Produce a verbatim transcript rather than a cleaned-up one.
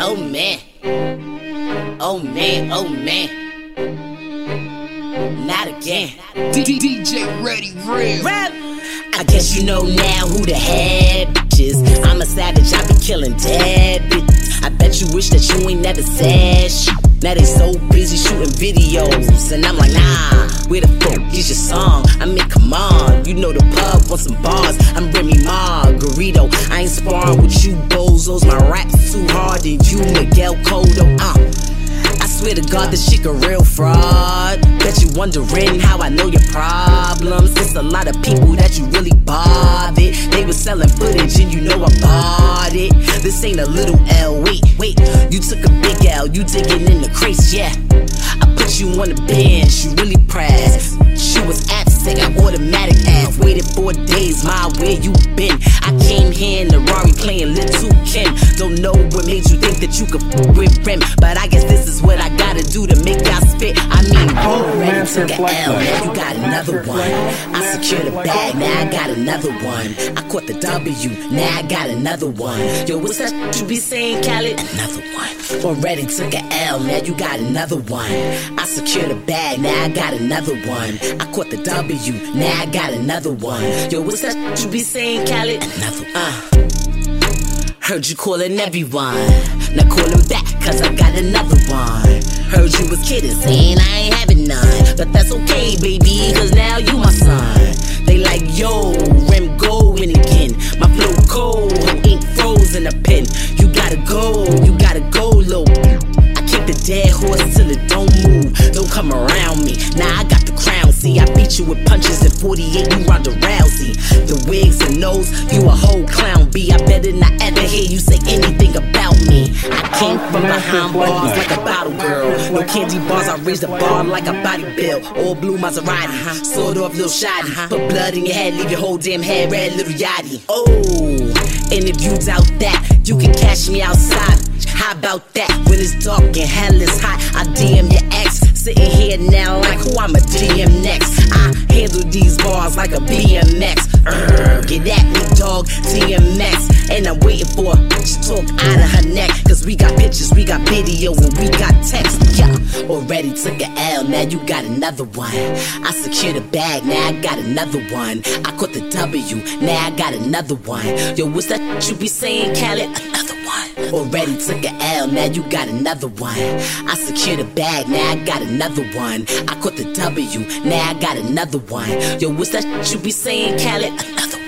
Oh man, oh man, oh man, not again. D J Ready Real. I guess you know now who the head bitch is. I'm a savage, I be killing dead bitches. I bet you wish that you ain't never said shit. Now they so busy shooting videos, and I'm like, nah, where the fuck is your song? I mean, come on, you know the pub want some bars. I'm Remy Margarito, I ain't sparring with you bozos. My rap's too hard and you Miguel Cotto. Uh, I swear to God, this shit a real fraud. Bet you wondering how I know your problems. It's a lot of people that you really bothered. They was selling footage and you know I bought it. This ain't a little L, wait, wait. You took a big L, you digging in the crates, yeah. I put you on the bench, you really pressed. She was absent, got automatic ass. Waited four days, ma, where you been? I came here in the Rari playing Little Kim. Don't know what made you think that you could f with Rim, but I guess this is what I gotta do to make y'all spit. I mean, already took an L, now you got another one. I secured a bag, now I got another one. I caught the W, now I got another one. Yo, what's that you be saying, Khaled? Another one. Already took an L, now you got another one. I secured a bag, now I got another one. I caught the W, now I got another one. Yo, what's that you be saying, Khaled? Another one. Uh. Heard you calling everyone, now call him back, cause I got another one. Heard you was kidding, saying I ain't having none, but that's okay, baby, cause now you my son. They like, yo, Rim going again. My flow cold, ink frozen a pen. You gotta go, you gotta go low. I kick the dead horse till it don't move. Don't come around me, now I got the crown. See, I beat you with punches in forty-eight, you Ronda Rousey. The wigs and nose, you a whole clown B. I better not ever hear you say anything about me. I came from behind bars like a bottle girl. No candy bars, I raised the bar like a body bill. All blue Maserati, sort off Lil Shotty. Put blood in your head, leave your whole damn head red, little yachty. Oh, and if you doubt that, you can catch me outside. How about that? When it's dark and hell is hot, I D M your ex. Sitting here now like who I'ma D M next. I handle these bars like a B M X. Urgh, get at me, dog, T M X. And I'm waiting for her to talk out of her neck. Cause we got pictures, we got video, and we got text. Yeah, already took an L, now you got another one. I secured a bag, now I got another one. I caught the W, now I got another one. Yo, what's that you be saying, Khaled? Another one. Already took an L, now you got another one. I secured a bag, now I got another one. I caught the W, now I got another one. Yo, what's that you be saying, Khaled? Another one.